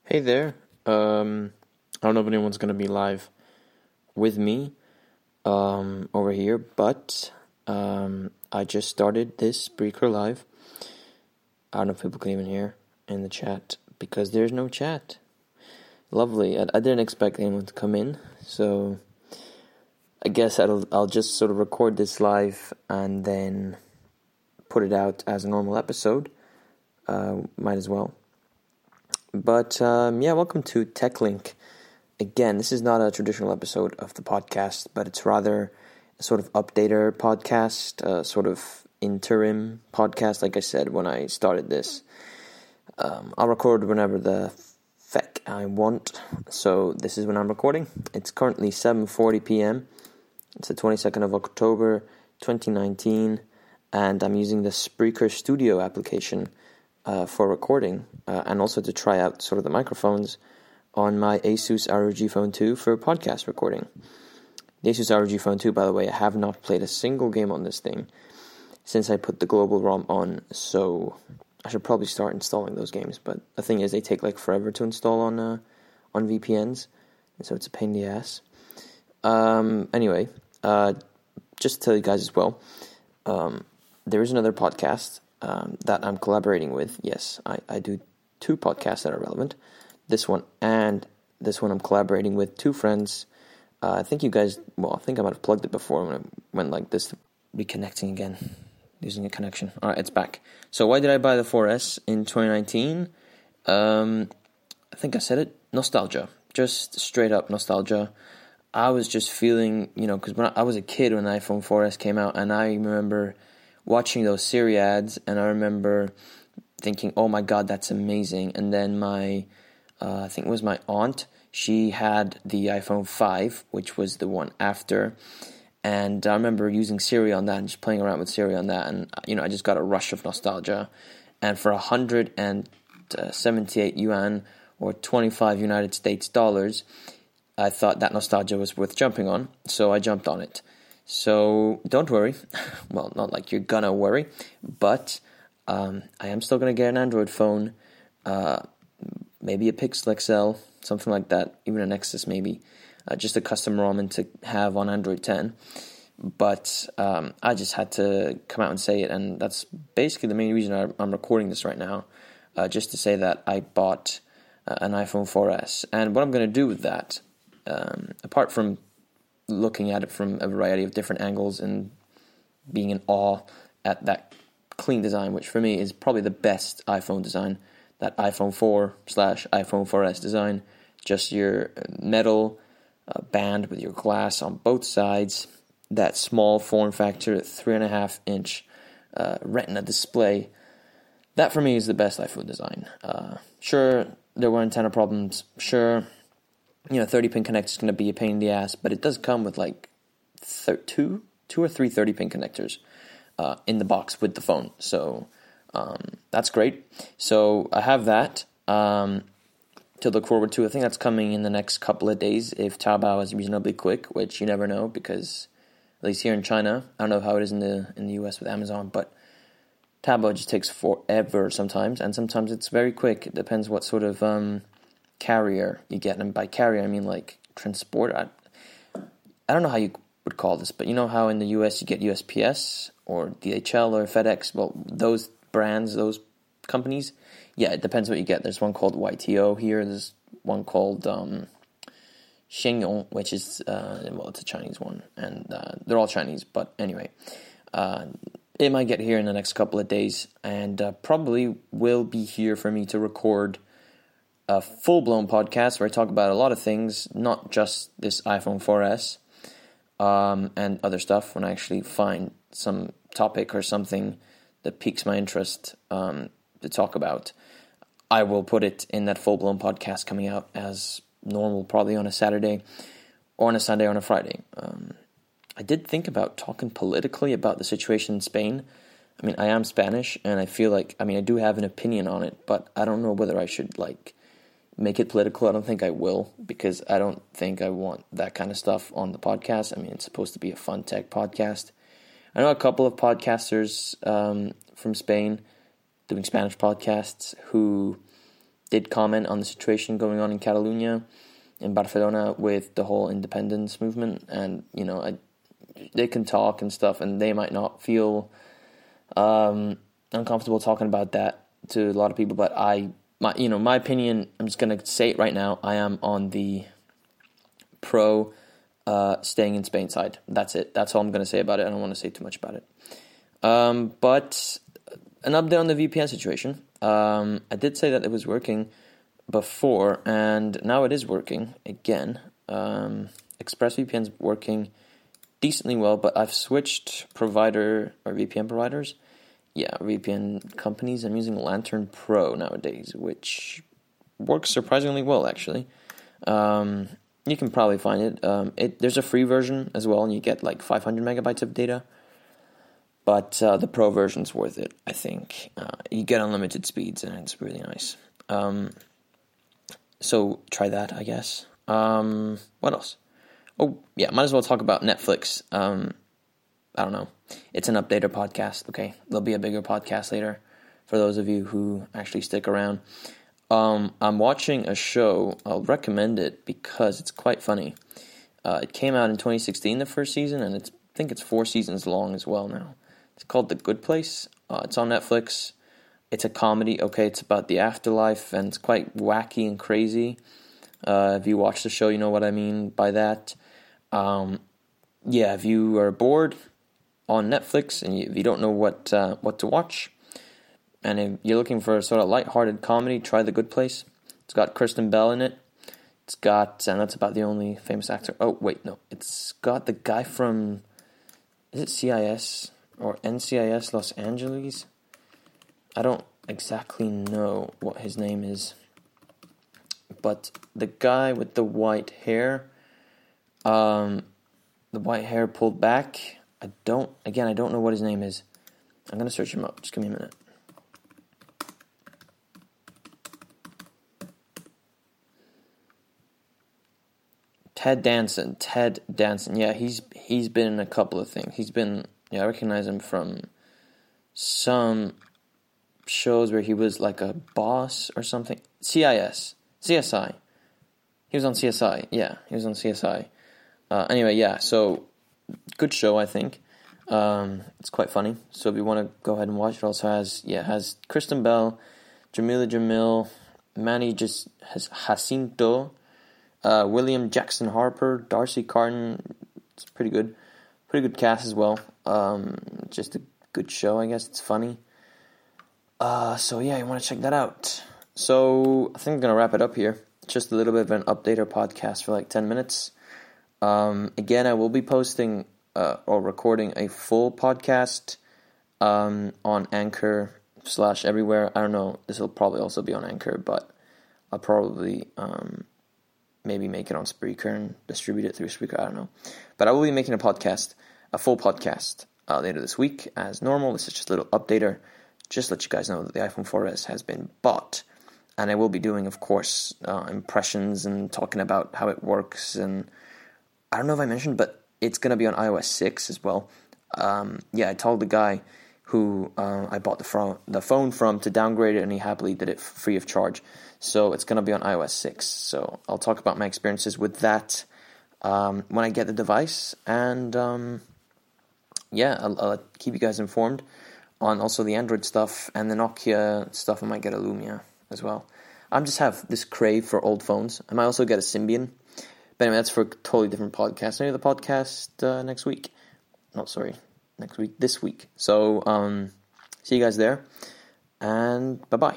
Hey there. I don't know if anyone's going to be live with me over here, but I just started this Spreaker Live. I don't know if people can even hear in the chat because there's no chat. Lovely. I didn't expect anyone to come in, so I guess I'll just sort of record this live and then put it out as a normal episode. Might as well. But welcome to TechLink. Again, this is not a traditional episode of the podcast, but it's rather a sort of updater podcast, sort of interim podcast, like I said when I started this. I'll record whenever the feck I want, so this is when I'm recording. It's currently 7:40 p.m. It's the 22nd of October, 2019, and I'm using the Spreaker Studio application for recording, and also to try out sort of the microphones on my Asus ROG Phone 2 for podcast recording. The Asus ROG Phone 2, by the way, I have not played a single game on this thing since I put the global ROM on, so I should probably start installing those games, but the thing is they take like forever to install on VPNs, and so it's a pain in the ass. Anyway, just to tell you guys as well, there is another podcast that I'm collaborating with. Yes, I do two podcasts that are relevant. This one and this one I'm collaborating with two friends. I think you guys, I think I might have plugged it before when I went like this. Reconnecting again, losing a connection. All right, it's back. So why did I buy the 4S in 2019? I think I said it. Nostalgia. Just straight up nostalgia. I was just feeling, because when I was a kid when the iPhone 4S came out, and I remember watching those Siri ads, and I remember thinking, oh my god, that's amazing. And then I think it was my aunt, she had the iPhone 5, which was the one after, and I remember using Siri on that and just playing around with Siri on that, and I just got a rush of nostalgia. And for 178 yuan, or 25 United States dollars, I thought that nostalgia was worth jumping on, so I jumped on it. So don't worry. Well, not like you're gonna worry, but I am still gonna get an Android phone, maybe a Pixel XL, something like that, even an Nexus maybe, just a custom ROM to have on Android 10. But I just had to come out and say it, and that's basically the main reason I'm recording this right now, just to say that I bought an iPhone 4S. And what I'm going to do with that, apart from looking at it from a variety of different angles and being in awe at that clean design, which for me is probably the best iPhone design, that iPhone 4/iPhone 4S design, just your metal band with your glass on both sides, that small form factor, 3.5-inch Retina display. That for me is the best iPhone design. Sure, there were antenna problems. Sure, 30-pin connector is going to be a pain in the ass, but it does come with like two or three 30-pin connectors in the box with the phone. So that's great. So I have that to look forward to. I think that's coming in the next couple of days if Taobao is reasonably quick, which you never know because at least here in China, I don't know how it is in the US with Amazon, but Taobao just takes forever sometimes, and sometimes it's very quick. It depends what sort of carrier you get, and by carrier I mean like transport. I don't know how you would call this, but you know how in the US you get USPS or DHL or FedEx? Well, those brands, those companies, yeah, it depends what you get. There's one called YTO here. There's one called Shenyong, which is it's a Chinese one, and they're all Chinese. But anyway, it might get here in the next couple of days, and probably will be here for me to record a full-blown podcast where I talk about a lot of things, not just this iPhone 4S and other stuff. When I actually find some topic or something that piques my interest to talk about, I will put it in that full-blown podcast coming out as normal, probably on a Saturday or on a Sunday or on a Friday. I did think about talking politically about the situation in Spain. I mean, I am Spanish, and I feel like, I do have an opinion on it, but I don't know whether I should, make it political. I don't think I will, because I don't think I want that kind of stuff on the podcast. It's supposed to be a fun tech podcast. I know a couple of podcasters from Spain doing Spanish podcasts who did comment on the situation going on in Catalonia, in Barcelona, with the whole independence movement, and they can talk and stuff, and they might not feel uncomfortable talking about that to a lot of people, but my opinion, I'm just gonna say it right now, I am on the pro staying in Spain side. That's it. That's all I'm gonna say about it. I don't want to say too much about it. But an update on the VPN situation. I did say that it was working before, and now it is working again. ExpressVPN's working decently well, but I've switched provider or VPN providers. Yeah, VPN companies. I'm using Lantern Pro nowadays, which works surprisingly well, actually. You can probably find it. There's a free version as well, and you get like 500 megabytes of data. But the Pro version's worth it, I think. You get unlimited speeds, and it's really nice. So try that, I guess. What else? Oh, yeah, might as well talk about Netflix. I don't know. It's an updater podcast, okay? There'll be a bigger podcast later for those of you who actually stick around. I'm watching a show. I'll recommend it because it's quite funny. It came out in 2016, the first season, and I think it's 4 seasons long as well now. It's called The Good Place. It's on Netflix. It's a comedy. Okay, it's about the afterlife, and it's quite wacky and crazy. If you watch the show, you know what I mean by that. If you are bored on Netflix and if you don't know what to watch, and if you're looking for a sort of lighthearted comedy, try The Good Place. It's got Kristen Bell in it. It's got, and that's about the only famous actor. Oh, wait, no. It's got the guy from, is it CIS or NCIS Los Angeles? I don't exactly know what his name is. But the guy with the white hair, pulled back, I don't know what his name is. I'm going to search him up. Just give me a minute. Ted Danson. Yeah, he's been in a couple of things. I recognize him from some shows where he was like a boss or something. CSI. He was on CSI. Yeah, he was on CSI. Anyway, yeah, so good show, I think. It's quite funny. So if you want to go ahead and watch it, also has Kristen Bell, Jamila Jamil, Manny Jacinto, William Jackson Harper, Darcy Carton. It's pretty good cast as well. Just a good show, I guess. It's funny. So yeah, you want to check that out. So I think I'm gonna wrap it up here. Just a little bit of an updater podcast for like 10 minutes. Again, I will be posting or recording a full podcast on Anchor / everywhere. I don't know. This will probably also be on Anchor, but I'll probably maybe make it on Spreaker and distribute it through Spreaker. I don't know. But I will be making a full podcast later this week as normal. This is just a little updater. Just let you guys know that the iPhone 4S has been bought. And I will be doing, of course, impressions and talking about how it works. And I don't know if I mentioned, but it's going to be on iOS 6 as well. I told the guy who I bought the phone from to downgrade it, and he happily did it free of charge. So it's going to be on iOS 6. So I'll talk about my experiences with that when I get the device. And I'll keep you guys informed on also the Android stuff and the Nokia stuff. I might get a Lumia as well. I just have this crave for old phones. I might also get a Symbian. But anyway, that's for a totally different podcast. Maybe the podcast next week. This week. So, see you guys there. And bye-bye.